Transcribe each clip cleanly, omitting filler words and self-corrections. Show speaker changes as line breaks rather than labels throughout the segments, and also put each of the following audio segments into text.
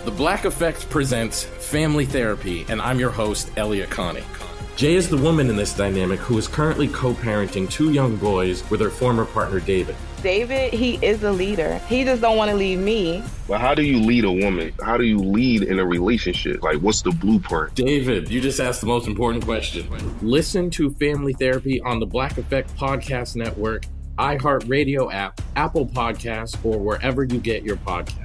The Black Effect presents Family Therapy, and I'm your host, Elliot Connie. Jay is the woman in this dynamic who is currently co-parenting 2 young boys with her former partner, David.
David, he is a leader. He just don't want to leave me.
But how do you lead a woman? How do you lead in a relationship? Like, what's the blueprint?
David, you just asked the most important question. Listen to Family Therapy on the Black Effect Podcast Network, iHeartRadio app, Apple Podcasts, or wherever you get your podcasts.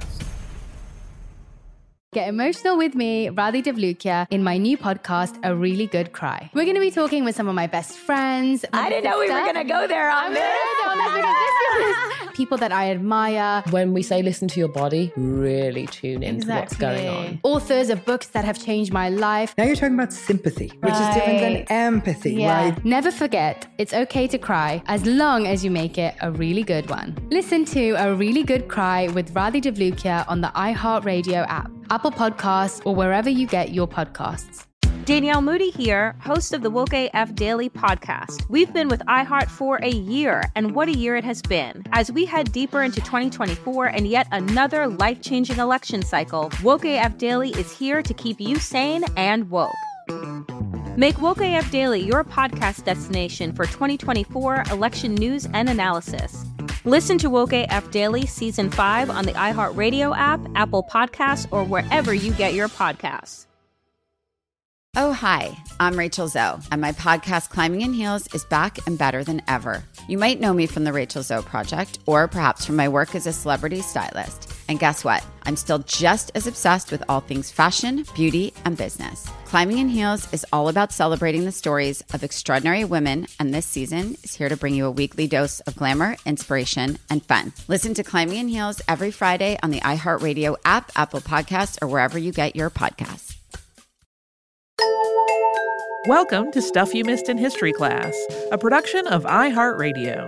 Get emotional with me, Radhi Devlukia, in my new podcast, A Really Good Cry. We're going to be talking with some of my best friends.
I didn't know we were going to go there on this.
People that I admire.
When we say listen to your body, really tune into what's going on.
Authors of books that have changed my life.
Now you're talking about sympathy, which is different than empathy, right?
Never forget, it's okay to cry as long as you make it a really good one. Listen to A Really Good Cry with Radhi Devlukia on the iHeartRadio app, Apple Podcasts, or wherever you get your podcasts.
Danielle Moody here, host of the Woke AF Daily podcast. We've been with iHeart for a year, and what a year it has been. As we head deeper into 2024 and yet another life-changing election cycle, Woke AF Daily is here to keep you sane and woke. Make Woke AF Daily your podcast destination for 2024 election news and analysis. Listen to Woke AF Daily Season 5 on the iHeartRadio app, Apple Podcasts, or wherever you get your podcasts.
Oh, hi, I'm Rachel Zoe, and my podcast, Climbing in Heels, is back and better than ever. You might know me from the Rachel Zoe Project, or perhaps from my work as a celebrity stylist. And guess what? I'm still just as obsessed with all things fashion, beauty, and business. Climbing in Heels is all about celebrating the stories of extraordinary women, and this season is here to bring you a weekly dose of glamour, inspiration, and fun. Listen to Climbing in Heels every Friday on the iHeartRadio app, Apple Podcasts, or wherever you get your podcasts.
Welcome to Stuff You Missed in History Class, a production of iHeartRadio.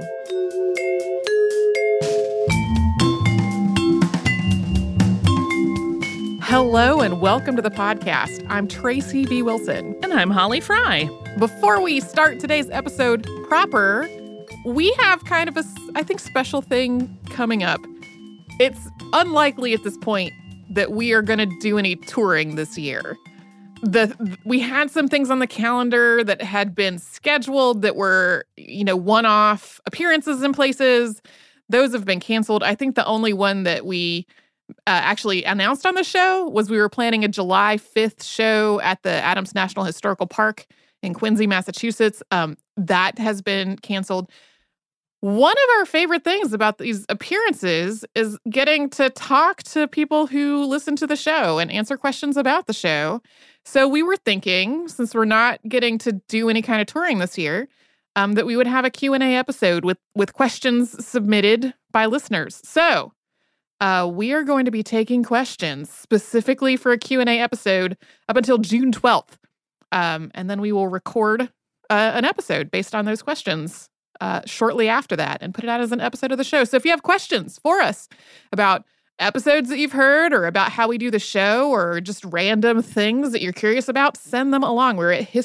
Hello and welcome to the podcast. I'm Tracy V. Wilson.
And I'm Holly Fry.
Before we start today's episode proper, we have kind of a, I think, special thing coming up. It's unlikely at this point that we are going to do any touring this year. We had some things on the calendar that had been scheduled that were, one-off appearances in places. Those have been canceled. I think the only one that we actually announced on the show was we were planning a July 5th show at the Adams National Historical Park in Quincy, Massachusetts. That has been canceled. One of our favorite things about these appearances is getting to talk to people who listen to the show and answer questions about the show. So we were thinking, since we're not getting to do any kind of touring this year, that we would have a Q&A episode with questions submitted by listeners. So we are going to be taking questions specifically for a Q&A episode up until June 12th. And then we will record an episode based on those questions shortly after that and put it out as an episode of the show. So if you have questions for us about episodes that you've heard or about how we do the show or just random things that you're curious about, send them along. We're at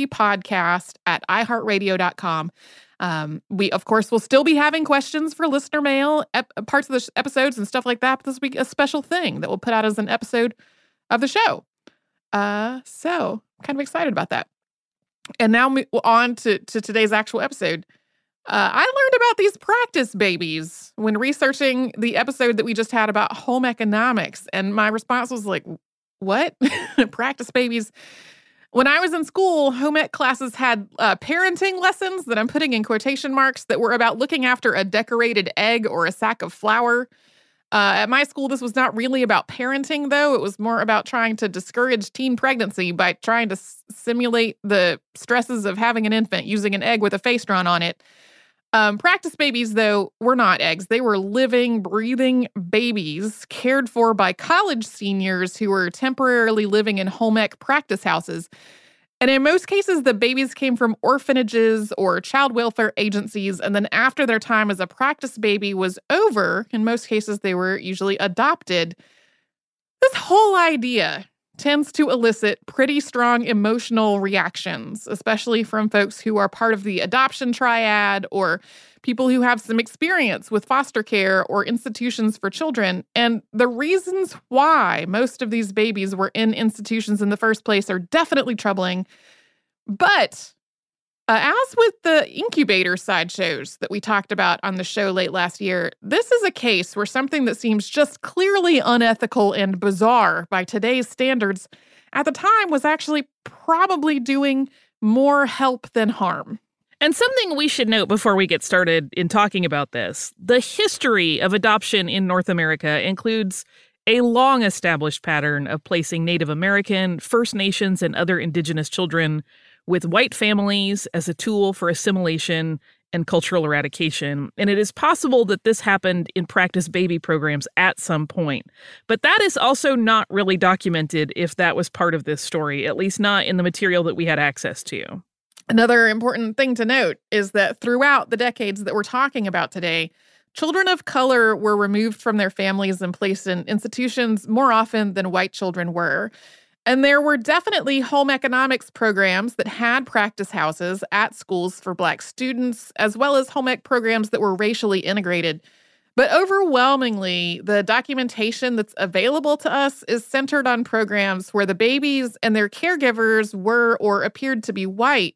historypodcast@iheartradio.com. We, of course, will still be having questions for listener mail, parts of the episodes and stuff like that. But this will be a special thing that we'll put out as an episode of the show. So kind of excited about that. And now on to today's actual episode. I learned about these practice babies when researching the episode that we just had about home economics. And my response was like, what? Practice babies? When I was in school, home ec classes had parenting lessons that I'm putting in quotation marks that were about looking after a decorated egg or a sack of flour. At my school, this was not really about parenting, though. It was more about trying to discourage teen pregnancy by trying to simulate the stresses of having an infant using an egg with a face drawn on it. Practice babies, though, were not eggs. They were living, breathing babies cared for by college seniors who were temporarily living in home ec practice houses. And in most cases, the babies came from orphanages or child welfare agencies. And then after their time as a practice baby was over, in most cases, they were usually adopted. This whole idea tends to elicit pretty strong emotional reactions, especially from folks who are part of the adoption triad or people who have some experience with foster care or institutions for children. And the reasons why most of these babies were in institutions in the first place are definitely troubling. But as with the incubator sideshows that we talked about on the show late last year, this is a case where something that seems just clearly unethical and bizarre by today's standards at the time was actually probably doing more help than harm.
And something we should note before we get started in talking about this, the history of adoption in North America includes a long-established pattern of placing Native American, First Nations, and other indigenous children with white families as a tool for assimilation and cultural eradication. And it is possible that this happened in practice baby programs at some point. But that is also not really documented if that was part of this story, at least not in the material that we had access to.
Another important thing to note is that throughout the decades that we're talking about today, children of color were removed from their families and placed in institutions more often than white children were. And there were definitely home economics programs that had practice houses at schools for Black students, as well as home ec programs that were racially integrated. But overwhelmingly, the documentation that's available to us is centered on programs where the babies and their caregivers were or appeared to be white.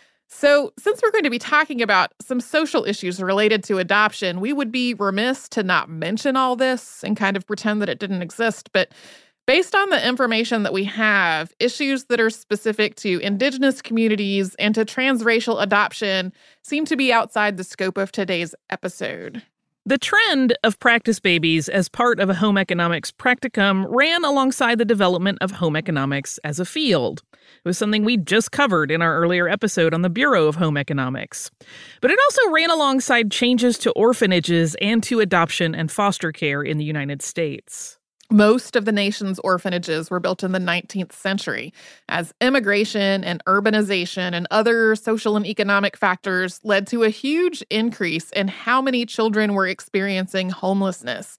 So since we're going to be talking about some social issues related to adoption, we would be remiss to not mention all this and kind of pretend that it didn't exist. But based on the information that we have, issues that are specific to Indigenous communities and to transracial adoption seem to be outside the scope of today's episode.
The trend of practice babies as part of a home economics practicum ran alongside the development of home economics as a field. It was something we just covered in our earlier episode on the Bureau of Home Economics. But it also ran alongside changes to orphanages and to adoption and foster care in the United States.
Most of the nation's orphanages were built in the 19th century as immigration and urbanization and other social and economic factors led to a huge increase in how many children were experiencing homelessness.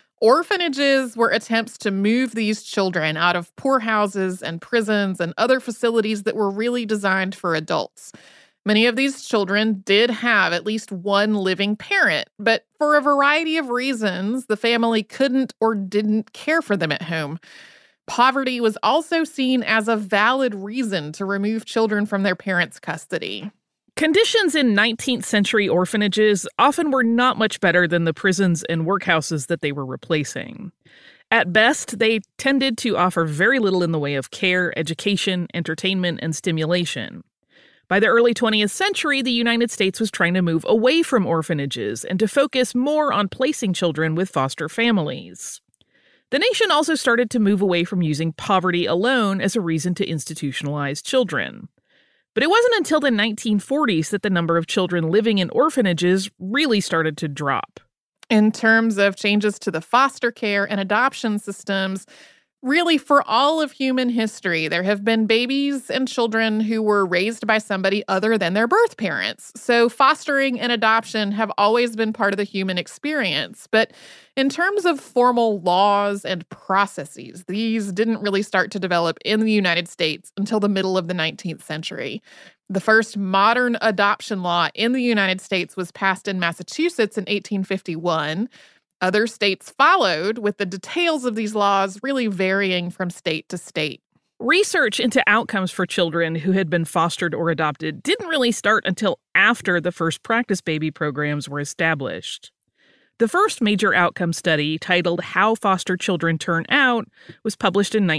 Orphanages were attempts to move these children out of poorhouses and prisons and other facilities that were really designed for adults. Many of these children did have at least one living parent, but for a variety of reasons, the family couldn't or didn't care for them at home. Poverty was also seen as a valid reason to remove children from their parents' custody.
Conditions in 19th century orphanages often were not much better than the prisons and workhouses that they were replacing. At best, they tended to offer very little in the way of care, education, entertainment, and stimulation. By the early 20th century, the United States was trying to move away from orphanages and to focus more on placing children with foster families. The nation also started to move away from using poverty alone as a reason to institutionalize children. But it wasn't until the 1940s that the number of children living in orphanages really started to drop.
In terms of changes to the foster care and adoption systems, really, for all of human history, there have been babies and children who were raised by somebody other than their birth parents. So fostering and adoption have always been part of the human experience. But in terms of formal laws and processes, these didn't really start to develop in the United States until the middle of the 19th century. The first modern adoption law in the United States was passed in Massachusetts in 1851. Other states followed, with the details of these laws really varying from state to state.
Research into outcomes for children who had been fostered or adopted didn't really start until after the first practice baby programs were established. The first major outcome study, titled How Foster Children Turn Out, was published in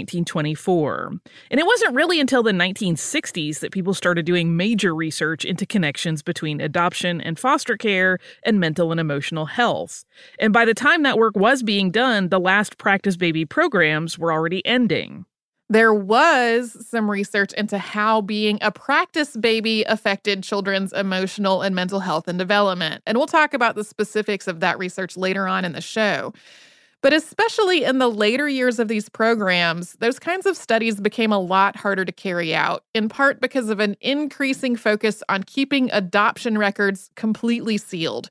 1924. And it wasn't really until the 1960s that people started doing major research into connections between adoption and foster care and mental and emotional health. And by the time that work was being done, the last practice baby programs were already ending.
There was some research into how being a practice baby affected children's emotional and mental health and development. And we'll talk about the specifics of that research later on in the show. But especially in the later years of these programs, those kinds of studies became a lot harder to carry out, in part because of an increasing focus on keeping adoption records completely sealed.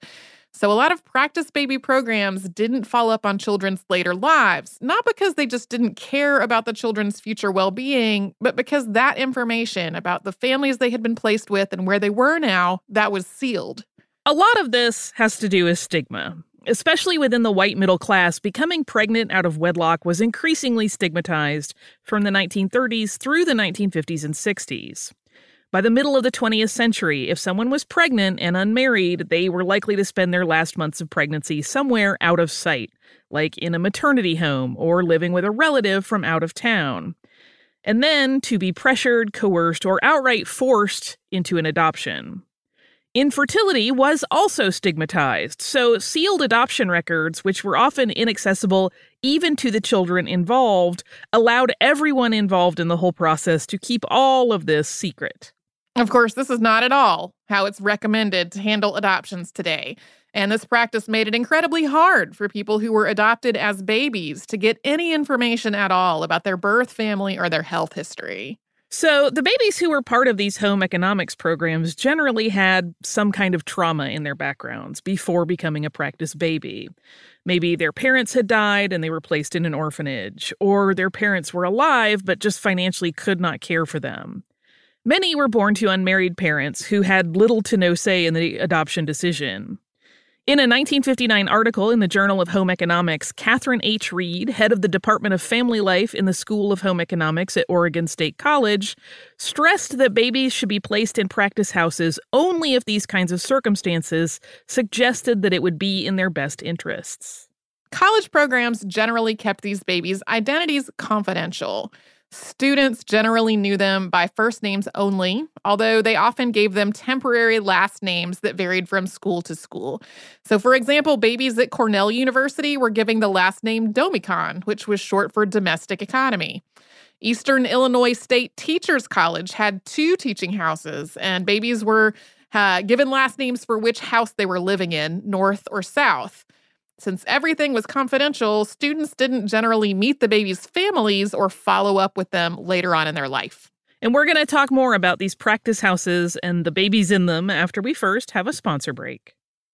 So a lot of practice baby programs didn't follow up on children's later lives, not because they just didn't care about the children's future well-being, but because that information about the families they had been placed with and where they were now, that was sealed.
A lot of this has to do with stigma. Especially within the white middle class, becoming pregnant out of wedlock was increasingly stigmatized from the 1930s through the 1950s and 60s. By the middle of the 20th century, if someone was pregnant and unmarried, they were likely to spend their last months of pregnancy somewhere out of sight, like in a maternity home or living with a relative from out of town. And then to be pressured, coerced, or outright forced into an adoption. Infertility was also stigmatized, so sealed adoption records, which were often inaccessible even to the children involved, allowed everyone involved in the whole process to keep all of this secret.
Of course, this is not at all how it's recommended to handle adoptions today. And this practice made it incredibly hard for people who were adopted as babies to get any information at all about their birth family or their health history.
So the babies who were part of these home economics programs generally had some kind of trauma in their backgrounds before becoming a practice baby. Maybe their parents had died and they were placed in an orphanage, or their parents were alive but just financially could not care for them. Many were born to unmarried parents who had little to no say in the adoption decision. In a 1959 article in the Journal of Home Economics, Catherine H. Reed, head of the Department of Family Life in the School of Home Economics at Oregon State College, stressed that babies should be placed in practice houses only if these kinds of circumstances suggested that it would be in their best interests.
College programs generally kept these babies' identities confidential. Students generally knew them by first names only, although they often gave them temporary last names that varied from school to school. So, for example, babies at Cornell University were giving the last name Domicon, which was short for domestic economy. Eastern Illinois State Teachers College had 2 teaching houses, and babies were given last names for which house they were living in, north or south. Since everything was confidential, students didn't generally meet the babies' families or follow up with them later on in their life.
And we're going to talk more about these practice houses and the babies in them after we first have a sponsor break.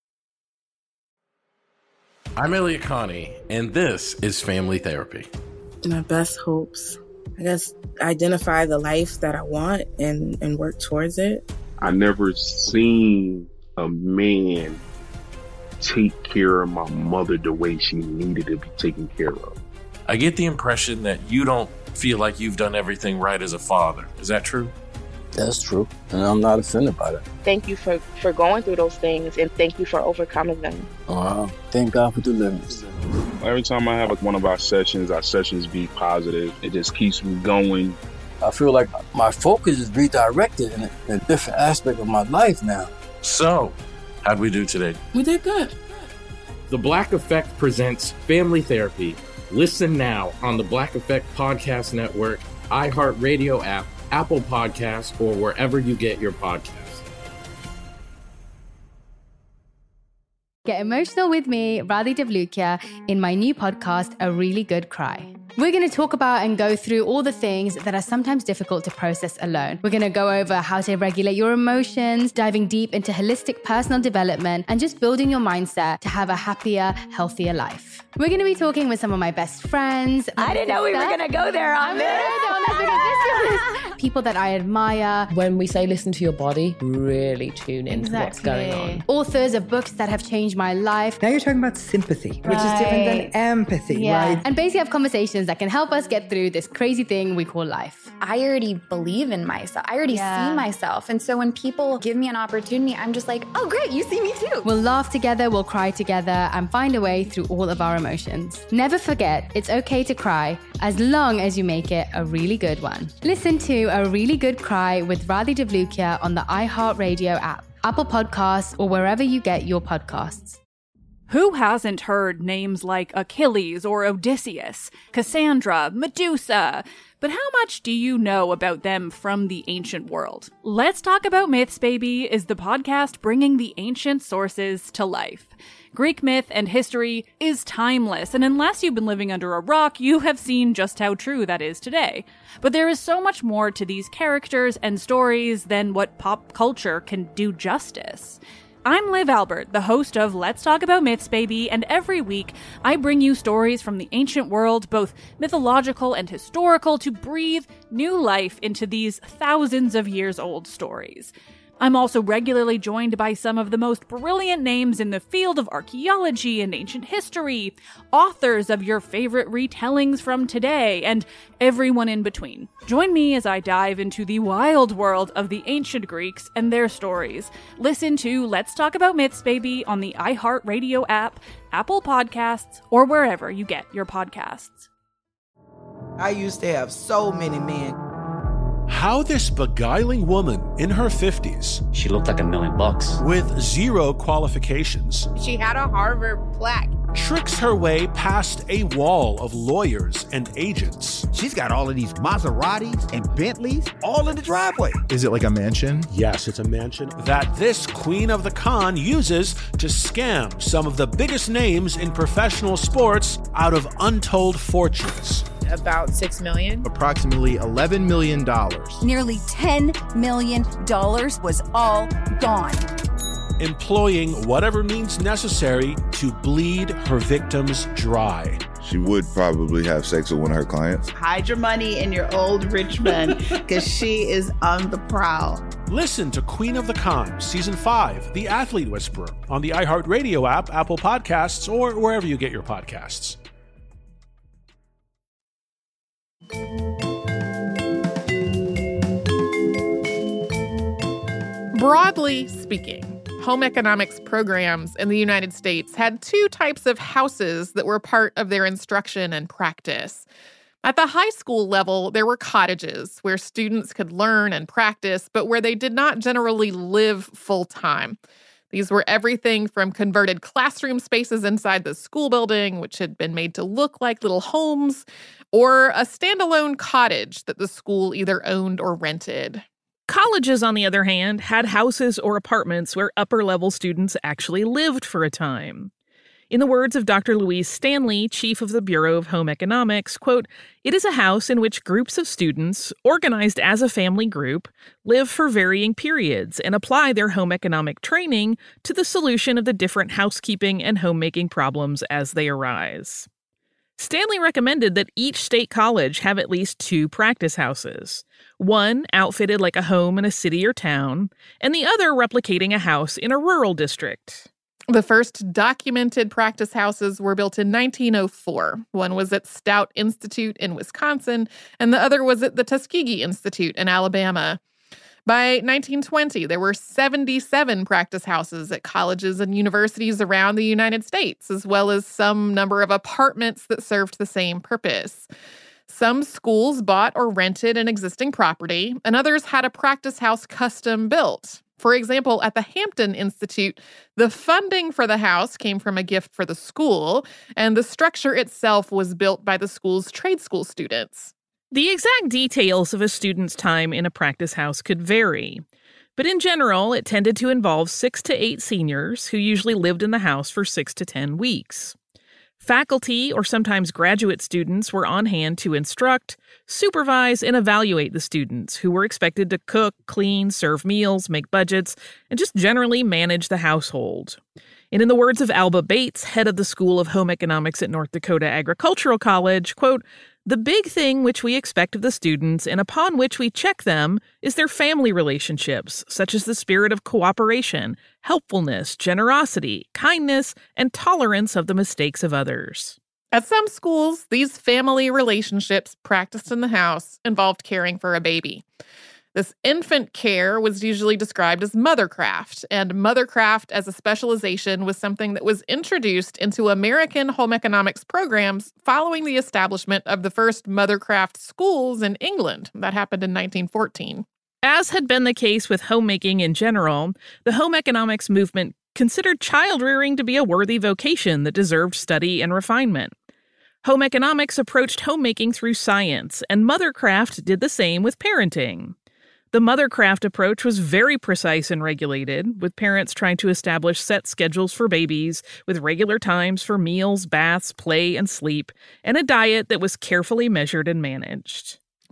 I'm Elliot Connie, and this is Family Therapy.
My best hopes, I guess, identify the life that I want and work towards it.
I never seen a man take care of my mother the way she needed to be taken care of.
I get the impression that you don't feel like you've done everything right as a father. Is that true?
That's true, and I'm not offended by that.
Thank you for going through those things, and thank you for overcoming them.
Wow. Thank God for deliverance.
Every time I have one of our sessions be positive. It just keeps me going.
I feel like my focus is redirected in a different aspect of my life now.
So, how'd we do today?
We did good.
The Black Effect presents Family Therapy. Listen now on the Black Effect Podcast Network, iHeartRadio app, Apple Podcasts, or wherever you get your podcasts.
Get emotional with me, Radhi Devlukia, in my new podcast, A Really Good Cry. We're going to talk about and go through all the things that are sometimes difficult to process alone. We're going to go over how to regulate your emotions, diving deep into holistic personal development, and just building your mindset to have a happier, healthier life. We're going to be talking with some of my best friends.
I didn't know we were going to go there on this.
People that I admire.
When we say listen to your body, really tune into what's going on.
Authors of books that have changed my life.
Now you're talking about sympathy, which is different than empathy, right?
And basically have conversations that can help us get through this crazy thing we call life.
I already believe in myself. I already see myself. And so when people give me an opportunity, I'm just like, oh, great, you see me too.
We'll laugh together, we'll cry together, and find a way through all of our emotions. Never forget, it's okay to cry, as long as you make it a really good one. Listen to A Really Good Cry with Radhi Devlukia on the iHeartRadio app, Apple Podcasts, or wherever you get your podcasts.
Who hasn't heard names like Achilles or Odysseus, Cassandra, Medusa? But how much do you know about them from the ancient world? Let's Talk About Myths, Baby is the podcast bringing the ancient sources to life. Greek myth and history is timeless, and unless you've been living under a rock, you have seen just how true that is today. But there is so much more to these characters and stories than what pop culture can do justice. I'm Liv Albert, the host of Let's Talk About Myths, Baby, and every week I bring you stories from the ancient world, both mythological and historical, to breathe new life into these thousands of years old stories. I'm also regularly joined by some of the most brilliant names in the field of archaeology and ancient history, authors of your favorite retellings from today, and everyone in between. Join me as I dive into the wild world of the ancient Greeks and their stories. Listen to Let's Talk About Myths, Baby on the iHeartRadio app, Apple Podcasts, or wherever you get your podcasts.
I used to have so many men.
How this beguiling woman in her 50s,
she looked like $1 million,
with zero qualifications,
she had a Harvard plaque,
tricks her way past a wall of lawyers and agents.
She's got all of these Maseratis and Bentleys all in the driveway.
Is it like a mansion?
Yes, it's a mansion that this queen of the con uses to scam some of the biggest names in professional sports out of untold fortunes.
About $6 million.
Approximately $11 million.
Nearly $10 million was all gone.
Employing whatever means necessary to bleed her victims dry.
She would probably have sex with one of her clients.
Hide your money in your old rich man, because she is on the prowl.
Listen to Queen of the Con, Season 5, The Athlete Whisperer, on the iHeartRadio app, Apple Podcasts, or wherever you get your podcasts.
Broadly speaking, home economics programs in the United States had two types of houses that were part of their instruction and practice. At the high school level, there were cottages where students could learn and practice, but where they did not generally live full-time. These were everything from converted classroom spaces inside the school building, which had been made to look like little homes, or a standalone cottage that the school either owned or rented.
Colleges, on the other hand, had houses or apartments where upper-level students actually lived for a time. In the words of Dr. Louise Stanley, chief of the Bureau of Home Economics, quote, "It is a house in which groups of students, organized as a family group, live for varying periods and apply their home economic training to the solution of the different housekeeping and homemaking problems as they arise." Stanley recommended that each state college have at least 2 practice houses, one outfitted like a home in a city or town, and the other replicating a house in a rural district.
The first documented practice houses were built in 1904. One was at Stout Institute in Wisconsin, and the other was at the Tuskegee Institute in Alabama. By 1920, there were 77 practice houses at colleges and universities around the United States, as well as some number of apartments that served the same purpose. Some schools bought or rented an existing property, and others had a practice house custom built. For example, at the Hampton Institute, the funding for the house came from a gift for the school, and the structure itself was built by the school's trade school students.
The exact details of a student's time in a practice house could vary, but in general, it tended to involve 6 to 8 seniors who usually lived in the house for 6 to 10 weeks. Faculty or sometimes graduate students were on hand to instruct, supervise, and evaluate the students, who were expected to cook, clean, serve meals, make budgets, and just generally manage the household. And in the words of Alba Bates, head of the School of Home Economics at North Dakota Agricultural College, quote, "The big thing which we expect of the students and upon which we check them is their family relationships, such as the spirit of cooperation, helpfulness, generosity, kindness, and tolerance of the mistakes of others."
At some schools, these family relationships practiced in the house involved caring for a baby. This infant care was usually described as mothercraft, and mothercraft as a specialization was something that was introduced into American home economics programs following the establishment of the first mothercraft schools in England. That happened in 1914.
As had been the case with homemaking in general, the home economics movement considered child rearing to be a worthy vocation that deserved study and refinement. Home economics approached homemaking through science, and mothercraft did the same with parenting. The mothercraft approach was very precise and regulated, with parents trying to establish set schedules for babies, with regular times for meals, baths, play, and sleep, and a diet that was carefully measured and managed.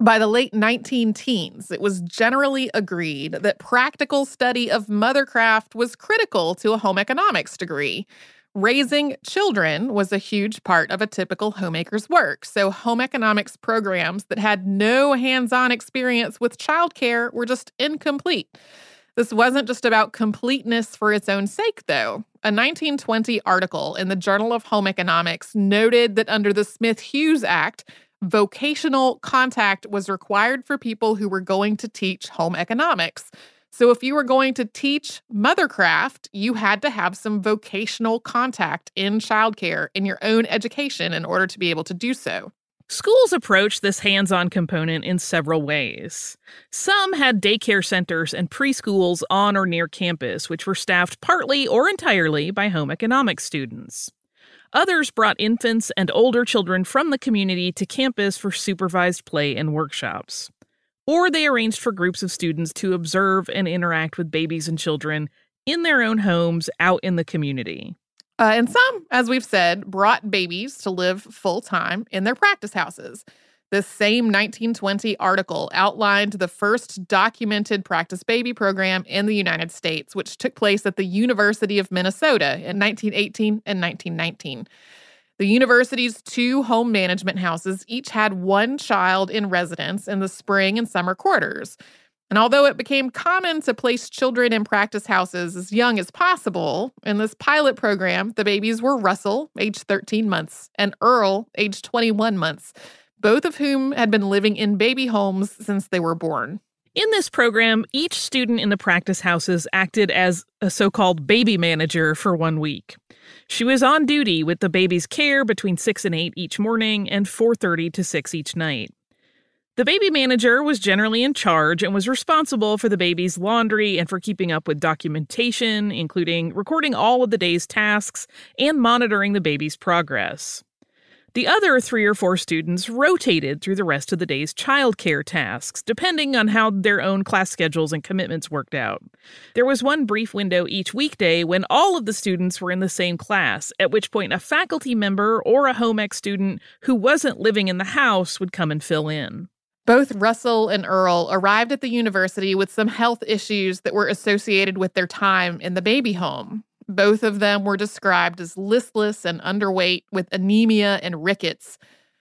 By the late 19-teens, it was generally agreed that practical study of mothercraft was critical to a home economics degree. Raising children was a huge part of a typical homemaker's work, so home economics programs that had no hands-on experience with childcare were just incomplete. This wasn't just about completeness for its own sake, though. A 1920 article in the Journal of Home Economics noted that under the Smith-Hughes Act, vocational contact was required for people who were going to teach home economics. So if you were going to teach mothercraft, you had to have some vocational contact in childcare in your own education in order to be able to do so.
Schools approached this hands-on component in several ways. Some had daycare centers and preschools on or near campus, which were staffed partly or entirely by home economics students. Others brought infants and older children from the community to campus for supervised play and workshops. Or they arranged for groups of students to observe and interact with babies and children in their own homes out in the community.
And some, as we've said, brought babies to live full-time in their practice houses. This same 1920 article outlined the first documented practice baby program in the United States, which took place at the University of Minnesota in 1918 and 1919. The university's 2 home management houses each had 1 child in residence in the spring and summer quarters. And although it became common to place children in practice houses as young as possible, in this pilot program, the babies were Russell, age 13 months, and Earl, age 21 months, both of whom had been living in baby homes since they were born.
In this program, each student in the practice houses acted as a so-called baby manager for 1 week. She was on duty with the baby's care between 6 and 8 each morning and 4:30 to 6 each night. The baby manager was generally in charge and was responsible for the baby's laundry and for keeping up with documentation, including recording all of the day's tasks and monitoring the baby's progress. The other 3 or 4 students rotated through the rest of the day's childcare tasks, depending on how their own class schedules and commitments worked out. There was one brief window each weekday when all of the students were in the same class, at which point a faculty member or a home ec student who wasn't living in the house would come and fill in.
Both Russell and Earl arrived at the university with some health issues that were associated with their time in the baby home. Both of them were described as listless and underweight with anemia and rickets.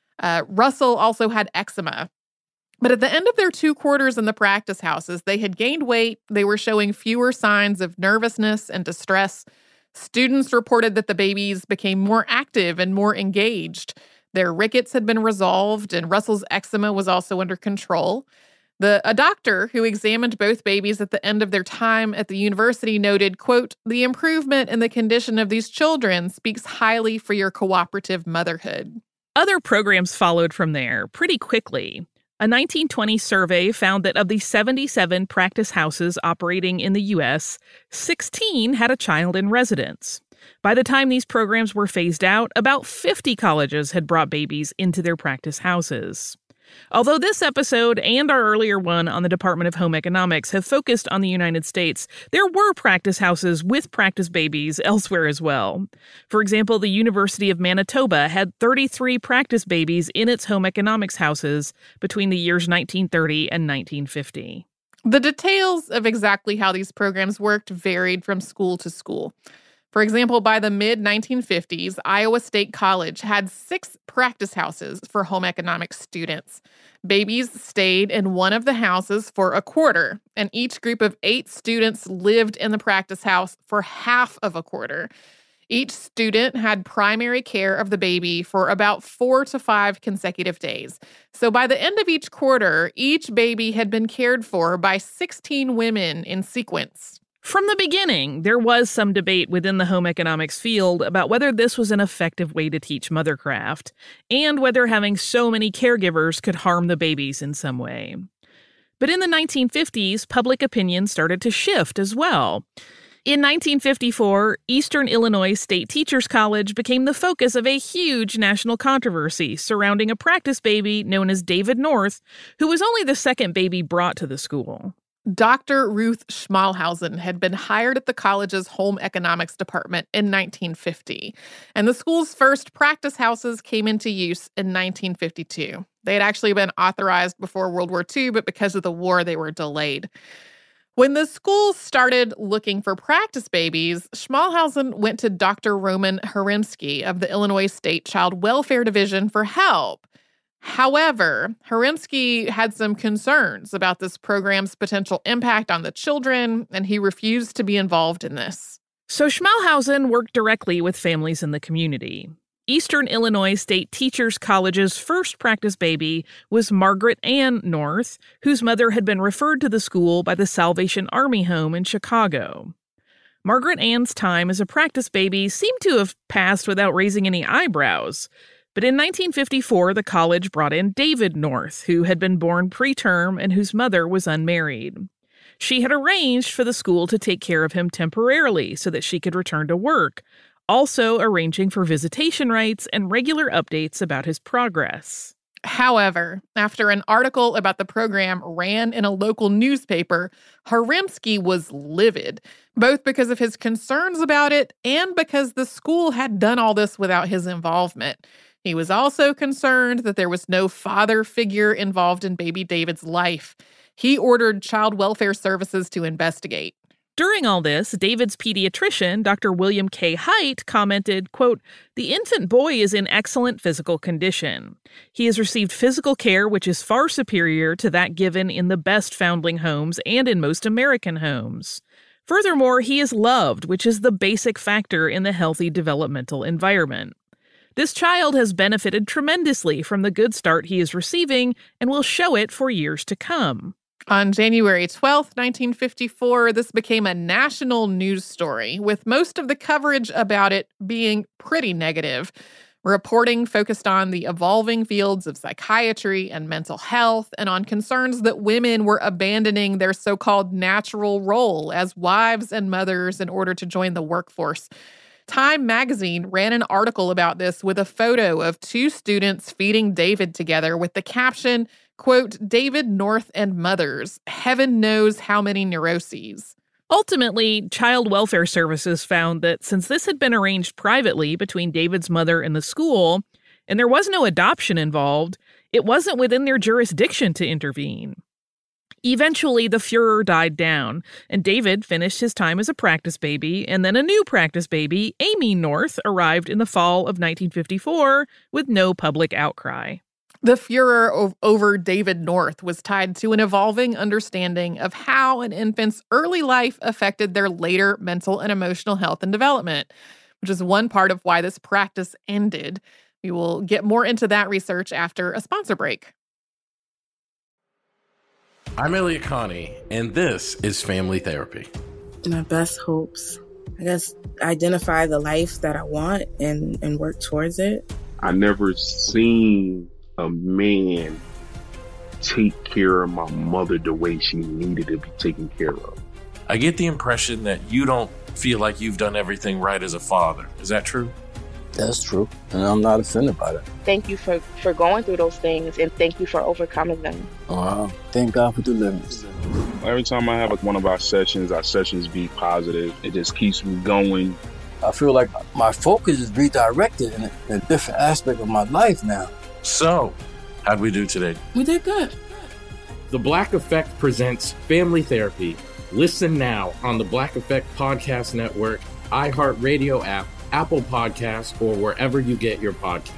Russell also had eczema. But at the end of their 2 quarters in the practice houses, they had gained weight, they were showing fewer signs of nervousness and distress. Students reported that the babies became more active and more engaged. Their rickets had been resolved, and Russell's eczema was also under control. A doctor who examined both babies at the end of their time at the university noted, quote, "The improvement in the condition of these children speaks highly for your cooperative motherhood."
Other programs followed from there pretty quickly. A 1920 survey found that of the 77 practice houses operating in the U.S., 16 had a child in residence. By the time these programs were phased out, about 50 colleges had brought babies into their practice houses. Although this episode and our earlier one on the Department of Home Economics have focused on the United States, there were practice houses with practice babies elsewhere as well. For example, the University of Manitoba had 33 practice babies in its home economics houses between the years 1930 and 1950.
The details of exactly how these programs worked varied from school to school. For example, by the mid-1950s, Iowa State College had 6 practice houses for home economics students. Babies stayed in one of the houses for a quarter, and each group of 8 students lived in the practice house for half of a quarter. Each student had primary care of the baby for about 4 to 5 consecutive days. So by the end of each quarter, each baby had been cared for by 16 women in sequence.
From the beginning, there was some debate within the home economics field about whether this was an effective way to teach mothercraft, and whether having so many caregivers could harm the babies in some way. But in the 1950s, public opinion started to shift as well. In 1954, Eastern Illinois State Teachers College became the focus of a huge national controversy surrounding a practice baby known as David North, who was only the second baby brought to the school.
Dr. Ruth Schmalhausen had been hired at the college's home economics department in 1950, and the school's first practice houses came into use in 1952. They had actually been authorized before World War II, but because of the war, they were delayed. When the school started looking for practice babies, Schmalhausen went to Dr. Roman Haremsky of the Illinois State Child Welfare Division for help. However, Haremsky had some concerns about this program's potential impact on the children, and he refused to be involved in this.
So Schmalhausen worked directly with families in the community. Eastern Illinois State Teachers College's first practice baby was Margaret Ann North, whose mother had been referred to the school by the Salvation Army home in Chicago. Margaret Ann's time as a practice baby seemed to have passed without raising any eyebrows. But in 1954, the college brought in David North, who had been born preterm and whose mother was unmarried. She had arranged for the school to take care of him temporarily so that she could return to work, also arranging for visitation rights and regular updates about his progress.
However, after an article about the program ran in a local newspaper, Haremsky was livid, both because of his concerns about it and because the school had done all this without his involvement. He was also concerned that there was no father figure involved in baby David's life. He ordered Child Welfare Services to investigate.
During all this, David's pediatrician, Dr. William K. Height, commented, quote, "The infant boy is in excellent physical condition. He has received physical care which is far superior to that given in the best foundling homes and in most American homes. Furthermore, he is loved, which is the basic factor in the healthy developmental environment. This child has benefited tremendously from the good start he is receiving and will show it for years to come."
On January 12th, 1954, this became a national news story, with most of the coverage about it being pretty negative. Reporting focused on the evolving fields of psychiatry and mental health, and on concerns that women were abandoning their so-called natural role as wives and mothers in order to join the workforce. Time magazine ran an article about this with a photo of two students feeding David together with the caption, quote, "David North and mothers. Heaven knows how many neuroses."
Ultimately, Child Welfare Services found that since this had been arranged privately between David's mother and the school, and there was no adoption involved, it wasn't within their jurisdiction to intervene. Eventually, the furor died down, and David finished his time as a practice baby, and then a new practice baby, Amy North, arrived in the fall of 1954 with no public outcry.
The furor over David North was tied to an evolving understanding of how an infant's early life affected their later mental and emotional health and development, which is one part of why this practice ended. We will get more into that research after a sponsor break.
I'm Elliot Connie, and this is Family Therapy.
My best hopes, I guess, identify the life that I want and work towards it.
I never seen a man take care of my mother the way she needed to be taken care of.
I get the impression that you don't feel like you've done everything right as a father. Is that true?
That's true, and I'm not offended by that.
Thank you for going through those things, and thank you for overcoming them.
Thank God for deliverance.
Every time I have one of our sessions be positive. It just keeps me going.
I feel like my focus is redirected in a different aspect of my life now.
So, how'd we do today?
We did good.
The Black Effect presents Family Therapy. Listen now on the Black Effect Podcast Network, iHeartRadio app, Apple Podcasts, or wherever you get your podcasts.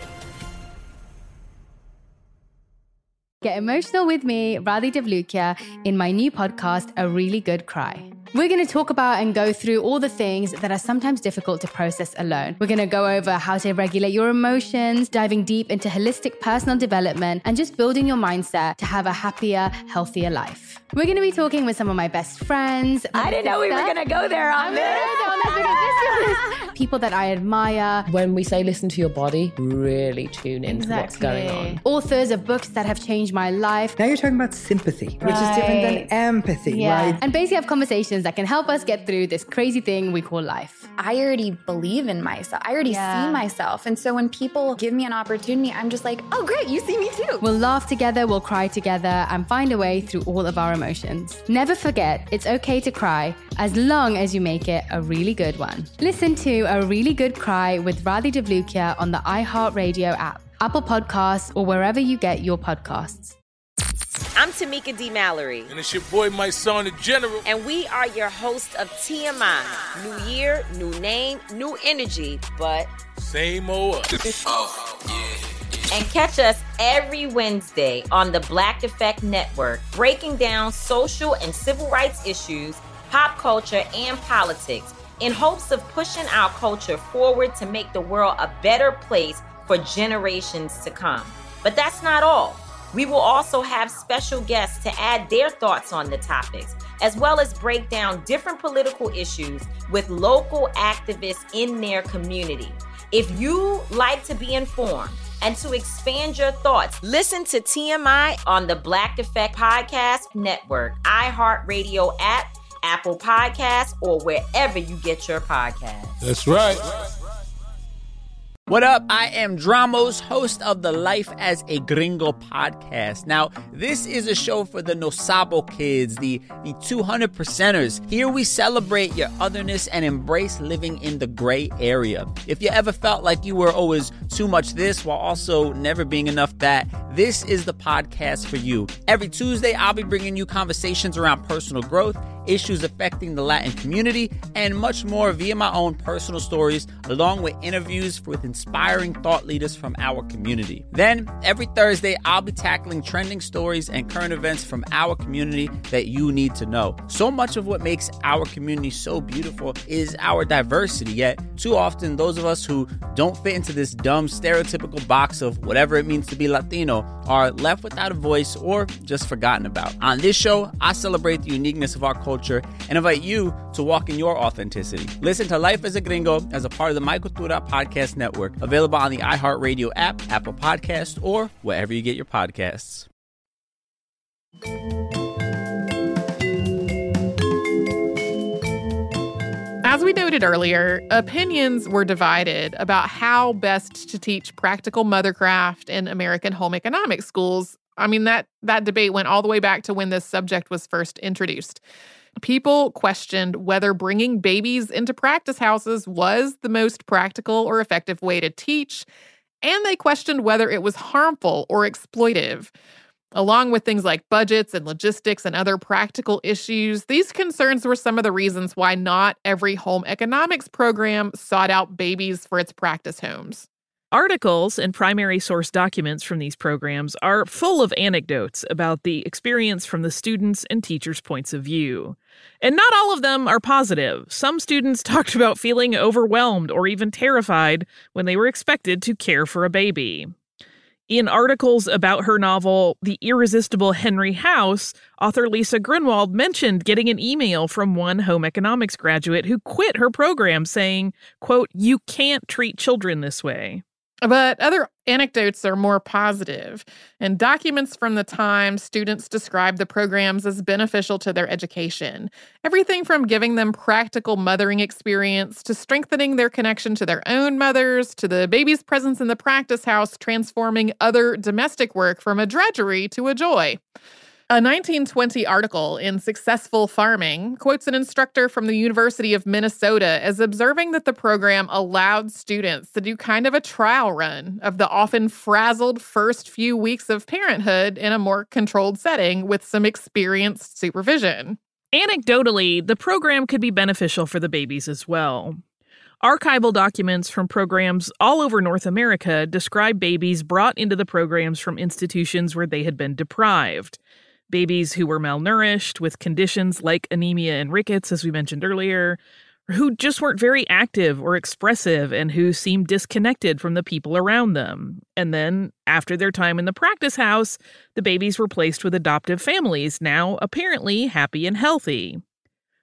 Get emotional with me, Radhi Devlukia, in my new podcast, A Really Good Cry. We're going to talk about and go through all the things that are sometimes difficult to process alone. We're going to go over how to regulate your emotions, diving deep into holistic personal development, and just building your mindset to have a happier, healthier life. We're going to be talking with some of my best friends.
I didn't know we were going to go there on this.
People that I admire.
When we say listen to your body, really tune into what's going on.
Authors of books that have changed changed my life.
Now you're talking about sympathy, which is different than empathy, right?
And basically have conversations that can help us get through this crazy thing we call life.
I already believe in myself. I already see myself. And so when people give me an opportunity, I'm just like, oh, great, you see me too.
We'll laugh together, we'll cry together, and find a way through all of our emotions. Never forget, it's okay to cry, as long as you make it a really good one. Listen to A Really Good Cry with Radhi Devlukia on the iHeartRadio app, Apple Podcasts, or wherever you get your podcasts.
I'm Tamika D. Mallory.
And it's your boy, my son, the General.
And we are your hosts of TMI. New year, new name, new energy, but
same old us. Oh, yeah.
And catch us every Wednesday on the Black Effect Network, breaking down social and civil rights issues, pop culture, and politics in hopes of pushing our culture forward to make the world a better place for generations to come. But that's not all. We will also have special guests to add their thoughts on the topics, as well as break down different political issues with local activists in their community. If you like to be informed and to expand your thoughts, listen to TMI on the Black Effect Podcast Network, iHeartRadio app, Apple Podcasts, or wherever you get your podcasts.
That's right.
What up? I am Dramos, host of the Life as a Gringo podcast. Now, this is a show for the No Sabo kids, the 200%ers. Here we celebrate your otherness and embrace living in the gray area. If you ever felt like you were always too much this while also never being enough that, this is the podcast for you. Every Tuesday, I'll be bringing you conversations around personal growth, issues affecting the Latin community, and much more via my own personal stories, along with interviews with inspiring thought leaders from our community. Then, every Thursday, I'll be tackling trending stories and current events from our community that you need to know. So much of what makes our community so beautiful is our diversity, yet too often those of us who don't fit into this dumb stereotypical box of whatever it means to be Latino are left without a voice or just forgotten about. On this show, I celebrate the uniqueness of our culture and invite you to walk in your authenticity. Listen to Life as a Gringo as a part of the My Cultura Podcast Network, available on the iHeartRadio app, Apple Podcasts, or wherever you get your podcasts.
As we noted earlier, opinions were divided about how best to teach practical mothercraft in American home economics schools. I mean, that debate went all the way back to when this subject was first introduced. People questioned whether bringing babies into practice houses was the most practical or effective way to teach, and they questioned whether it was harmful or exploitive. Along with things like budgets and logistics and other practical issues, these concerns were some of the reasons why not every home economics program sought out babies for its practice homes.
Articles and primary source documents from these programs are full of anecdotes about the experience from the students' and teachers' points of view. And not all of them are positive. Some students talked about feeling overwhelmed or even terrified when they were expected to care for a baby. In articles about her novel, The Irresistible Henry House, author Lisa Grunwald mentioned getting an email from one home economics graduate who quit her program saying, quote, "You can't treat children this way."
But other anecdotes are more positive. In documents from the time, students describe the programs as beneficial to their education. Everything from giving them practical mothering experience to strengthening their connection to their own mothers, to the baby's presence in the practice house transforming other domestic work from a drudgery to a joy. A 1920 article in Successful Farming quotes an instructor from the University of Minnesota as observing that the program allowed students to do kind of a trial run of the often frazzled first few weeks of parenthood in a more controlled setting with some experienced supervision.
Anecdotally, the program could be beneficial for the babies as well. Archival documents from programs all over North America describe babies brought into the programs from institutions where they had been deprived. Babies who were malnourished with conditions like anemia and rickets, as we mentioned earlier, who just weren't very active or expressive and who seemed disconnected from the people around them. And then, after their time in the practice house, the babies were placed with adoptive families, now apparently happy and healthy.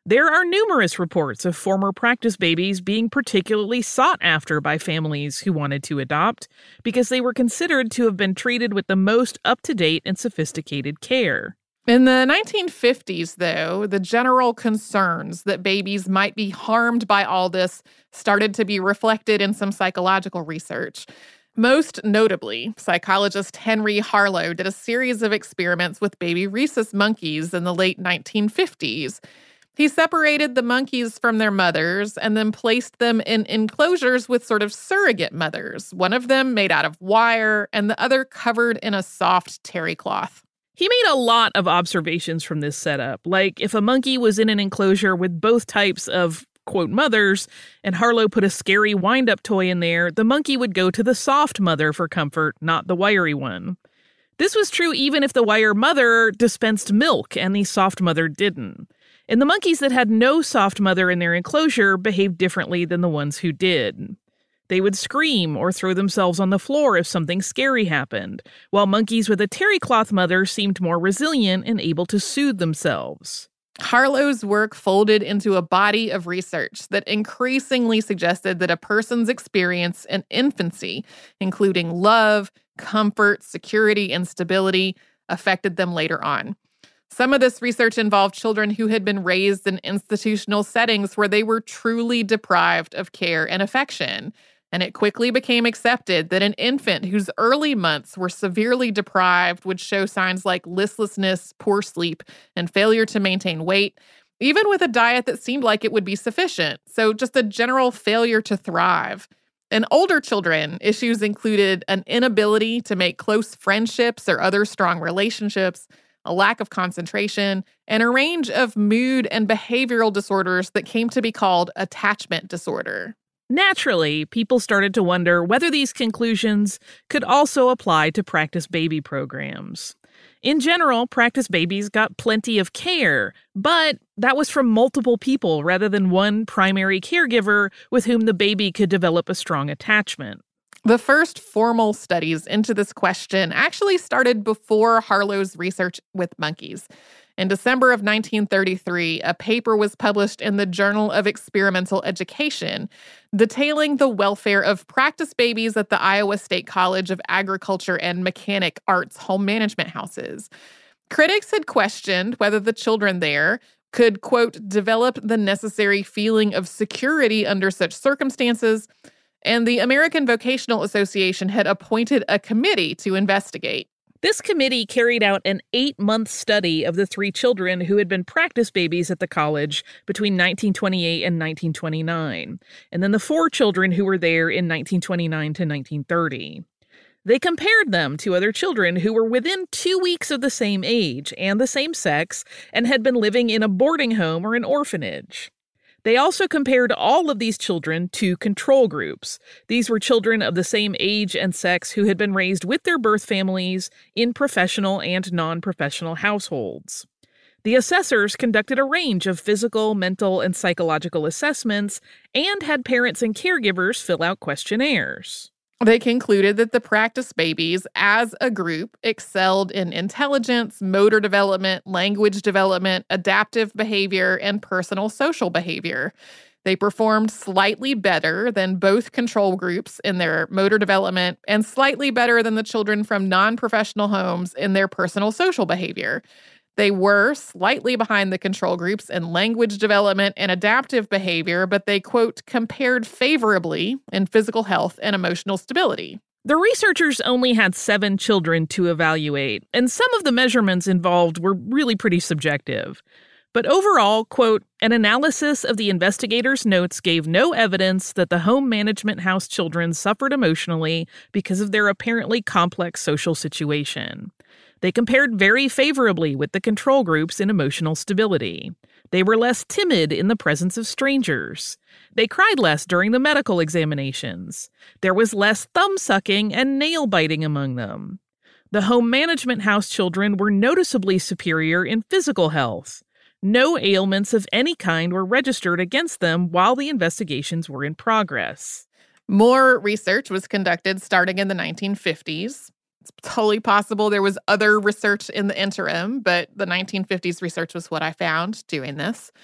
There are numerous reports of former practice babies being particularly sought after by families who wanted to adopt because they were considered to have been treated with the most up-to-date and sophisticated care.
In the 1950s, though, the general concerns that babies might be harmed by all this started to be reflected in some psychological research. Most notably, psychologist Henry Harlow did a series of experiments with baby rhesus monkeys in the late 1950s. He separated the monkeys from their mothers and then placed them in enclosures with sort of surrogate mothers, one of them made out of wire and the other covered in a soft terry cloth.
He made a lot of observations from this setup, like if a monkey was in an enclosure with both types of, quote, mothers, and Harlow put a scary wind-up toy in there, the monkey would go to the soft mother for comfort, not the wiry one. This was true even if the wire mother dispensed milk and the soft mother didn't. And the monkeys that had no soft mother in their enclosure behaved differently than the ones who did. They would scream or throw themselves on the floor if something scary happened, while monkeys with a terry cloth mother seemed more resilient and able to soothe themselves.
Harlow's work folded into a body of research that increasingly suggested that a person's experience in infancy, including love, comfort, security, and stability, affected them later on. Some of this research involved children who had been raised in institutional settings where they were truly deprived of care and affection. And it quickly became accepted that an infant whose early months were severely deprived would show signs like listlessness, poor sleep, and failure to maintain weight, even with a diet that seemed like it would be sufficient. So just a general failure to thrive. In older children, issues included an inability to make close friendships or other strong relationships, a lack of concentration, and a range of mood and behavioral disorders that came to be called attachment disorder.
Naturally, people started to wonder whether these conclusions could also apply to practice baby programs. In general, practice babies got plenty of care, but that was from multiple people rather than one primary caregiver with whom the baby could develop a strong attachment.
The first formal studies into this question actually started before Harlow's research with monkeys. In December of 1933, a paper was published in the Journal of Experimental Education detailing the welfare of practice babies at the Iowa State College of Agriculture and Mechanic Arts home management houses. Critics had questioned whether the children there could, quote, develop the necessary feeling of security under such circumstances, and the American Vocational Association had appointed a committee to investigate.
This committee carried out an 8-month study of the 3 children who had been practice babies at the college between 1928 and 1929, and then the 4 children who were there in 1929 to 1930. They compared them to other children who were within 2 weeks of the same age and the same sex and had been living in a boarding home or an orphanage. They also compared all of these children to control groups. These were children of the same age and sex who had been raised with their birth families in professional and non-professional households. The assessors conducted a range of physical, mental, and psychological assessments and had parents and caregivers fill out questionnaires.
They concluded that the practice babies, as a group, excelled in intelligence, motor development, language development, adaptive behavior, and personal social behavior. They performed slightly better than both control groups in their motor development and slightly better than the children from non-professional homes in their personal social behavior. They were slightly behind the control groups in language development and adaptive behavior, but they, quote, compared favorably in physical health and emotional stability.
The researchers only had 7 children to evaluate, and some of the measurements involved were really pretty subjective. But overall, quote, an analysis of the investigators' notes gave no evidence that the home management house children suffered emotionally because of their apparently complex social situation. They compared very favorably with the control groups in emotional stability. They were less timid in the presence of strangers. They cried less during the medical examinations. There was less thumb-sucking and nail-biting among them. The home management house children were noticeably superior in physical health. No ailments of any kind were registered against them while the investigations were in progress.
More research was conducted starting in the 1950s. It's totally possible there was other research in the interim, but the 1950s research was what I found doing this.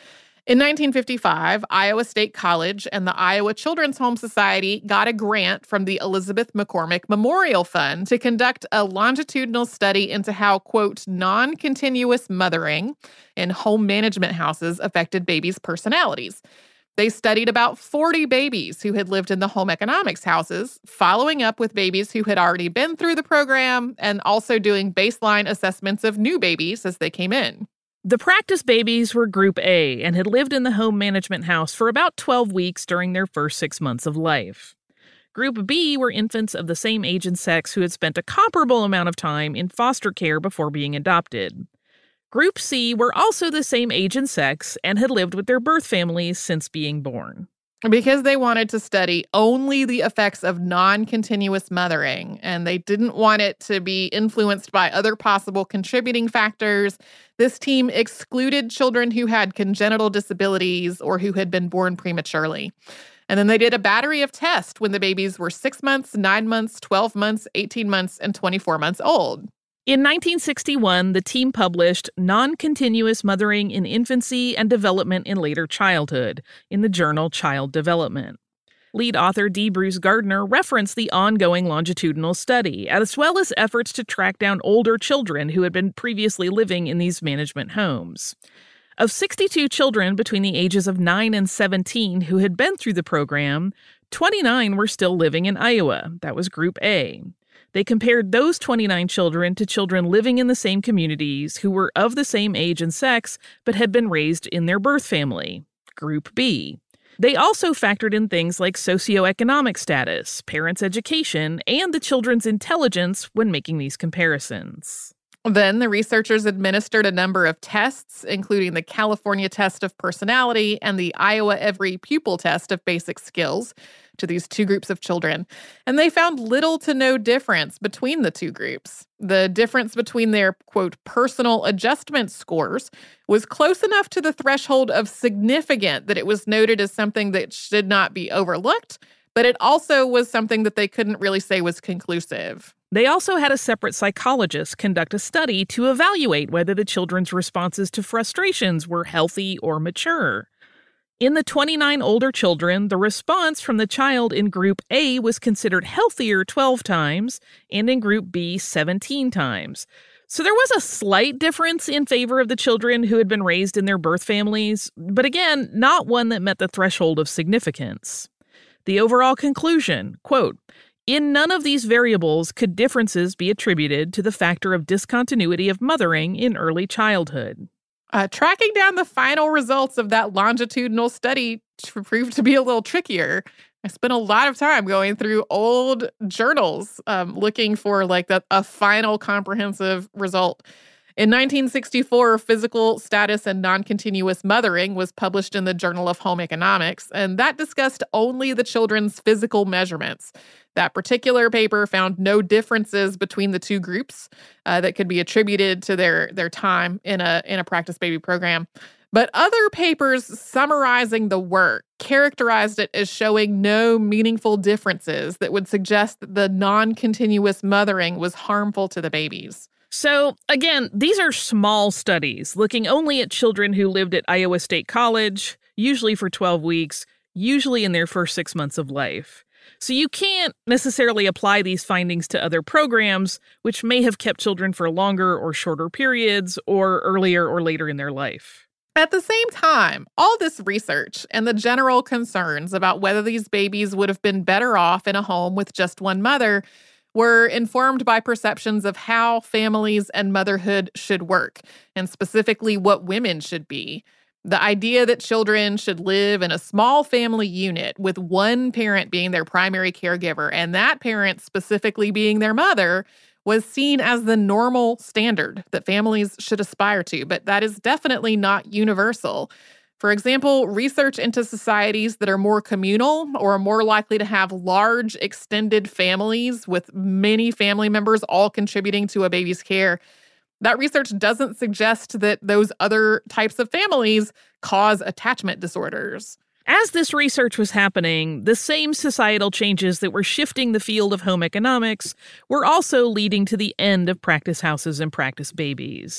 In 1955, Iowa State College and the Iowa Children's Home Society got a grant from the Elizabeth McCormick Memorial Fund to conduct a longitudinal study into how, quote, non-continuous mothering in home management houses affected babies' personalities. They studied about 40 babies who had lived in the home economics houses, following up with babies who had already been through the program and also doing baseline assessments of new babies as they came in.
The practice babies were Group A and had lived in the home management house for about 12 weeks during their first 6 months of life. Group B were infants of the same age and sex who had spent a comparable amount of time in foster care before being adopted. Group C were also the same age and sex and had lived with their birth families since being born.
Because they wanted to study only the effects of non-continuous mothering, and they didn't want it to be influenced by other possible contributing factors, this team excluded children who had congenital disabilities or who had been born prematurely. And then they did a battery of tests when the babies were 6 months, 9 months, 12 months, 18 months, and 24 months old.
In 1961, the team published Non-Continuous Mothering in Infancy and Development in Later Childhood in the journal Child Development. Lead author D. Bruce Gardner referenced the ongoing longitudinal study, as well as efforts to track down older children who had been previously living in these management homes. Of 62 children between the ages of 9 and 17 who had been through the program, 29 were still living in Iowa. That was Group A. They compared those 29 children to children living in the same communities who were of the same age and sex but had been raised in their birth family, Group B. They also factored in things like socioeconomic status, parents' education, and the children's intelligence when making these comparisons.
Then the researchers administered a number of tests, including the California Test of Personality and the Iowa Every Pupil Test of Basic Skills, to these two groups of children, and they found little to no difference between the two groups. The difference between their, quote, personal adjustment scores was close enough to the threshold of significant that it was noted as something that should not be overlooked, but it also was something that they couldn't really say was conclusive.
They also had a separate psychologist conduct a study to evaluate whether the children's responses to frustrations were healthy or mature. In the 29 older children, the response from the child in Group A was considered healthier 12 times, and in Group B, 17 times. So there was a slight difference in favor of the children who had been raised in their birth families, but again, not one that met the threshold of significance. The overall conclusion, quote, in none of these variables could differences be attributed to the factor of discontinuity of mothering in early childhood.
Tracking down the final results of that longitudinal study proved to be a little trickier. I spent a lot of time going through old journals looking for a final comprehensive result. In 1964, Physical Status and Non-Continuous Mothering was published in the Journal of Home Economics, and that discussed only the children's physical measurements. That particular paper found no differences between the two groups that could be attributed to their time in a practice baby program. But other papers summarizing the work characterized it as showing no meaningful differences that would suggest that the non-continuous mothering was harmful to the babies.
So, again, these are small studies looking only at children who lived at Iowa State College, usually for 12 weeks, usually in their first 6 months of life. So you can't necessarily apply these findings to other programs, which may have kept children for longer or shorter periods or earlier or later in their life.
At the same time, all this research and the general concerns about whether these babies would have been better off in a home with just one mother were informed by perceptions of how families and motherhood should work, and specifically what women should be. The idea that children should live in a small family unit with one parent being their primary caregiver and that parent specifically being their mother was seen as the normal standard that families should aspire to, but that is definitely not universal. For example, research into societies that are more communal or are more likely to have large extended families with many family members all contributing to a baby's care, that research doesn't suggest that those other types of families cause attachment disorders.
As this research was happening, the same societal changes that were shifting the field of home economics were also leading to the end of practice houses and practice babies.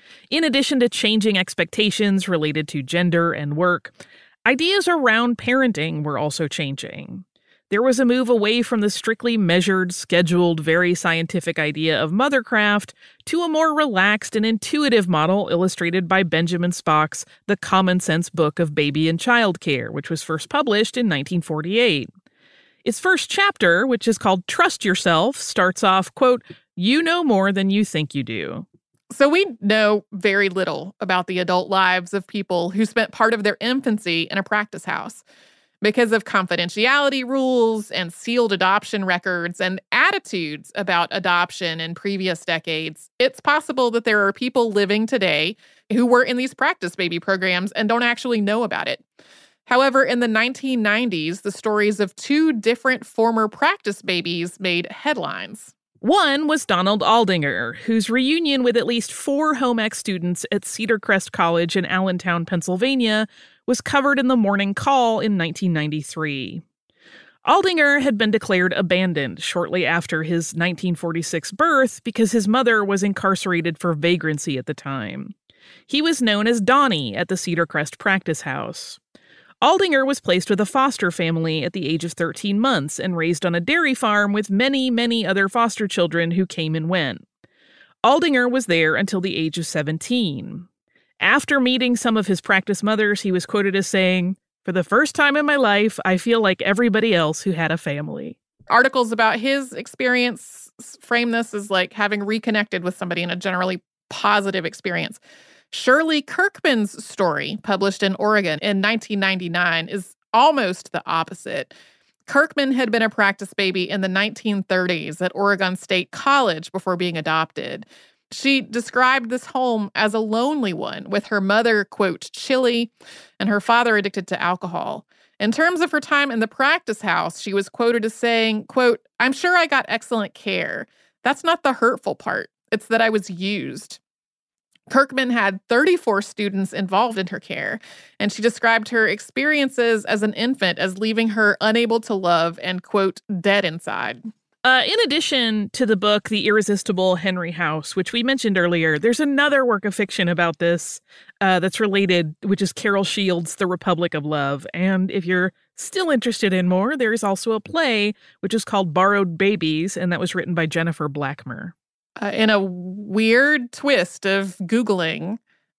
In addition to changing expectations related to gender and work, ideas around parenting were also changing. There was a move away from the strictly measured, scheduled, very scientific idea of mothercraft to a more relaxed and intuitive model illustrated by Benjamin Spock's The Common Sense Book of Baby and Child Care, which was first published in 1948. Its first chapter, which is called Trust Yourself, starts off, quote, "You know more than you think you do."
So we know very little about the adult lives of people who spent part of their infancy in a practice house. Because of confidentiality rules and sealed adoption records and attitudes about adoption in previous decades, it's possible that there are people living today who were in these practice baby programs and don't actually know about it. However, in the 1990s, the stories of two different former practice babies made headlines.
One was Donald Aldinger, whose reunion with at least 4 home ec students at Cedar Crest College in Allentown, Pennsylvania, was covered in the Morning Call in 1993. Aldinger had been declared abandoned shortly after his 1946 birth because his mother was incarcerated for vagrancy at the time. He was known as Donnie at the Cedar Crest practice house. Aldinger was placed with a foster family at the age of 13 months and raised on a dairy farm with many, many other foster children who came and went. Aldinger was there until the age of 17. After meeting some of his practice mothers, he was quoted as saying, "For the first time in my life, I feel like everybody else who had a family."
Articles about his experience frame this as like having reconnected with somebody in a generally positive experience. Shirley Kirkman's story, published in Oregon in 1999, is almost the opposite. Kirkman had been a practice baby in the 1930s at Oregon State College before being adopted. She described this home as a lonely one, with her mother, quote, chilly, and her father addicted to alcohol. In terms of her time in the practice house, she was quoted as saying, quote, "I'm sure I got excellent care. That's not the hurtful part. It's that I was used." Kirkman had 34 students involved in her care, and she described her experiences as an infant as leaving her unable to love and, quote, dead inside.
In addition to the book, The Irresistible Henry House, which we mentioned earlier, there's another work of fiction about this that's related, which is Carol Shields' The Republic of Love. And if you're still interested in more, there is also a play, which is called Borrowed Babies, and that was written by Jennifer Blackmer.
In a weird twist of Googling,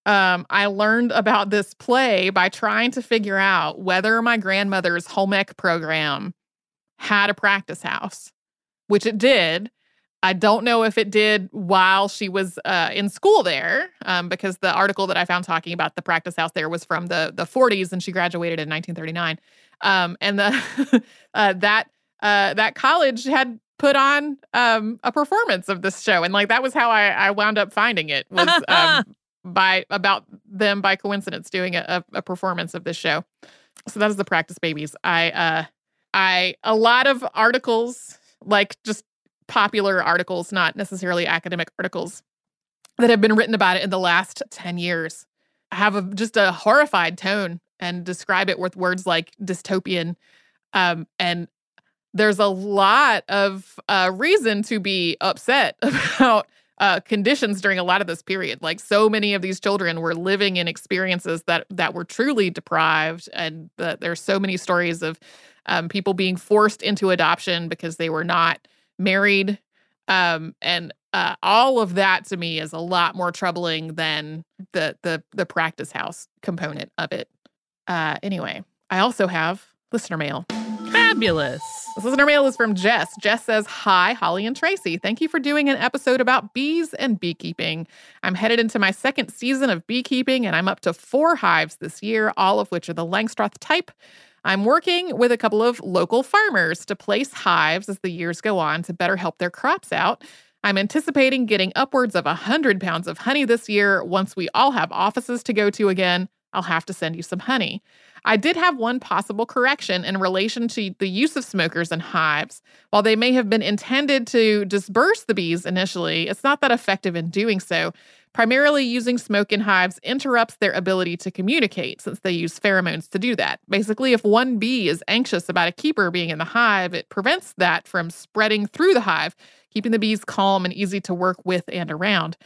I learned about this play by trying to figure out whether my grandmother's home ec program had a practice house, which it did. I don't know if it did while she was in school there, because the article that I found talking about the practice house there was from the 40s, and she graduated in 1939. And that college had put on a performance of this show, and like that was how I wound up finding it, was by coincidence doing a performance of this show. So that is the Practice Babies. A lot of articles, like just popular articles, not necessarily academic articles, that have been written about it in the last 10 years have just a horrified tone and describe it with words like dystopian, and there's a lot of reason to be upset about conditions during a lot of this period. Like, so many of these children were living in experiences that were truly deprived, and there's so many stories of people being forced into adoption because they were not married, and all of that to me is a lot more troubling than the practice house component of it. Anyway, I also have listener mail.
Fabulous.
This listener mail is from Jess. Jess says, "Hi, Holly and Tracy. Thank you for doing an episode about bees and beekeeping. I'm headed into my second season of beekeeping, and I'm up to 4 hives this year, all of which are the Langstroth type. I'm working with a couple of local farmers to place hives as the years go on to better help their crops out. I'm anticipating getting upwards of 100 pounds of honey this year. Once we all have offices to go to again, I'll have to send you some honey. I did have one possible correction in relation to the use of smokers in hives. While they may have been intended to disperse the bees initially, it's not that effective in doing so. Primarily, using smoke in hives interrupts their ability to communicate, since they use pheromones to do that. Basically, if one bee is anxious about a keeper being in the hive, it prevents that from spreading through the hive, keeping the bees calm and easy to work with and around.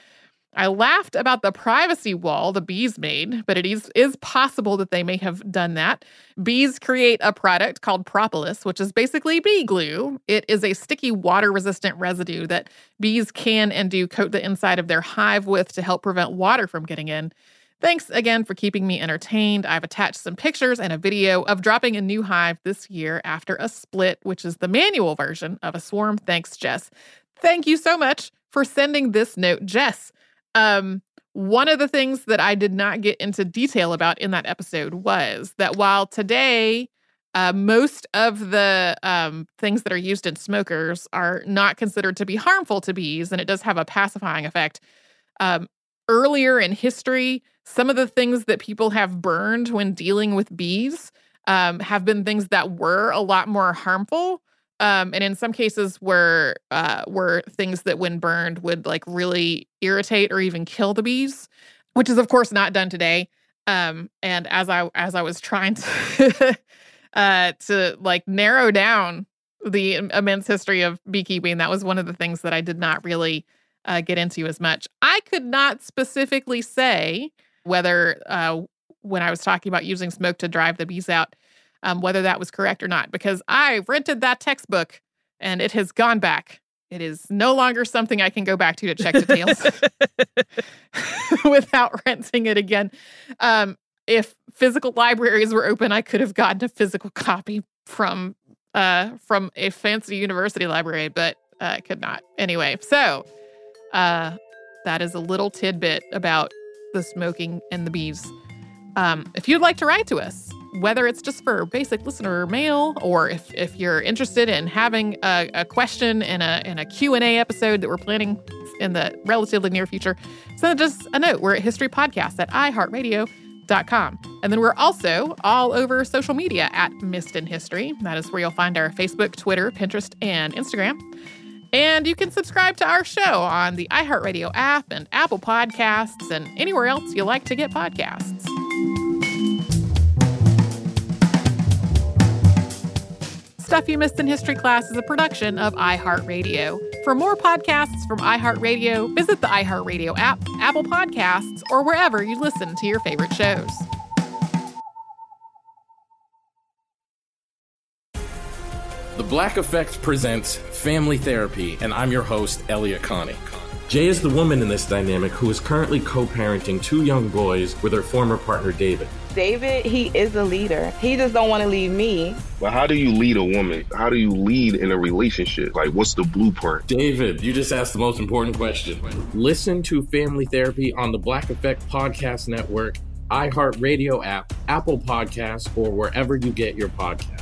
I laughed about the privacy wall the bees made, but it is possible that they may have done that. Bees create a product called propolis, which is basically bee glue. It is a sticky, water-resistant residue that bees can and do coat the inside of their hive with to help prevent water from getting in. Thanks again for keeping me entertained. I've attached some pictures and a video of dropping a new hive this year after a split, which is the manual version of a swarm. Thanks, Jess. Thank you so much for sending this note, Jess. One of the things that I did not get into detail about in that episode was that while today most of the things that are used in smokers are not considered to be harmful to bees, and it does have a pacifying effect, earlier in history, some of the things that people have burned when dealing with bees have been things that were a lot more harmful. And in some cases were things that when burned would like really irritate or even kill the bees, which is of course not done today. And as I was trying to to like narrow down the immense history of beekeeping, that was one of the things that I did not really get into as much. I could not specifically say whether when I was talking about using smoke to drive the bees out, whether that was correct or not, because I rented that textbook and it has gone back. It is no longer something I can go back to check details without renting it again. If physical libraries were open, I could have gotten a physical copy from a fancy university library, but I could not. Anyway, so that is a little tidbit about the smoking and the bees. If you'd like to write to us, whether it's just for basic listener mail or if you're interested in having a question in a Q&A episode that we're planning in the relatively near future, send us a note. We're at historypodcast@iheartradio.com. And then we're also all over social media at Missed in History. That is where you'll find our Facebook, Twitter, Pinterest, and Instagram. And you can subscribe to our show on the iHeartRadio app and Apple Podcasts and anywhere else you like to get podcasts. Stuff You Missed in History Class is a production of iHeartRadio. For more podcasts from iHeartRadio, visit the iHeartRadio app, Apple Podcasts, or wherever you listen to your favorite shows.
The Black Effect presents Family Therapy, and I'm your host, Elliot Connie. Jay is the woman in this dynamic who is currently co-parenting 2 young boys with her former partner, David.
David, he is a leader. He just don't want to leave me.
But how do you lead a woman? How do you lead in a relationship? Like, what's the blueprint?
David, you just asked the most important question. Listen to Family Therapy on the Black Effect Podcast Network, iHeartRadio app, Apple Podcasts, or wherever you get your podcasts.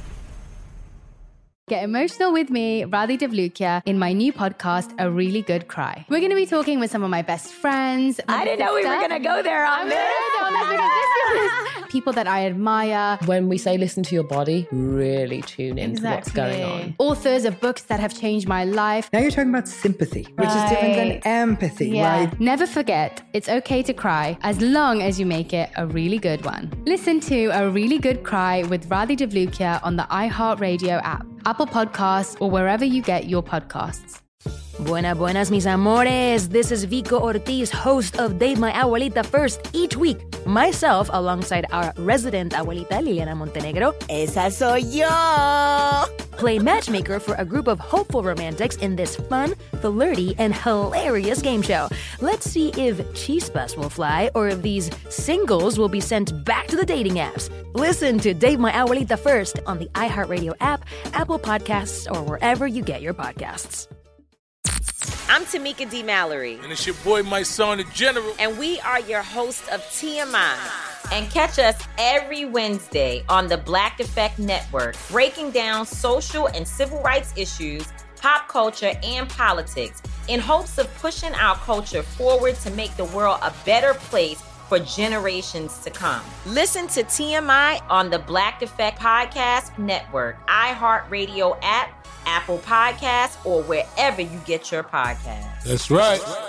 Get emotional with me, Radhi Devlukia, in my new podcast, A Really Good Cry. We're going to be talking with some of my best friends.
I didn't know we were going to go there on this.
People that I admire.
When we say listen to your body, really tune into what's going on.
Authors of books that have changed my life.
Now you're talking about sympathy, which is different than empathy, right?
Never forget, it's okay to cry as long as you make it a really good one. Listen to A Really Good Cry with Radhi Devlukia on the iHeartRadio app, Apple Podcasts, or wherever you get your podcasts.
Buenas, mis amores. This is Vico Ortiz, host of Date My Abuelita First. Each week, myself, alongside our resident abuelita, Liliana Montenegro, esa soy yo, play matchmaker for a group of hopeful romantics in this fun, flirty, and hilarious game show. Let's see if chispas will fly or if these singles will be sent back to the dating apps. Listen to Date My Abuelita First on the iHeartRadio app, Apple Podcasts, or wherever you get your podcasts.
I'm Tamika D. Mallory.
And it's your boy, my son, the General.
And we are your hosts of TMI. And catch us every Wednesday on the Black Effect Network, breaking down social and civil rights issues, pop culture, and politics in hopes of pushing our culture forward to make the world a better place for generations to come. Listen to TMI on the Black Effect Podcast Network, iHeartRadio app, Apple Podcasts, or wherever you get your podcasts.
That's right.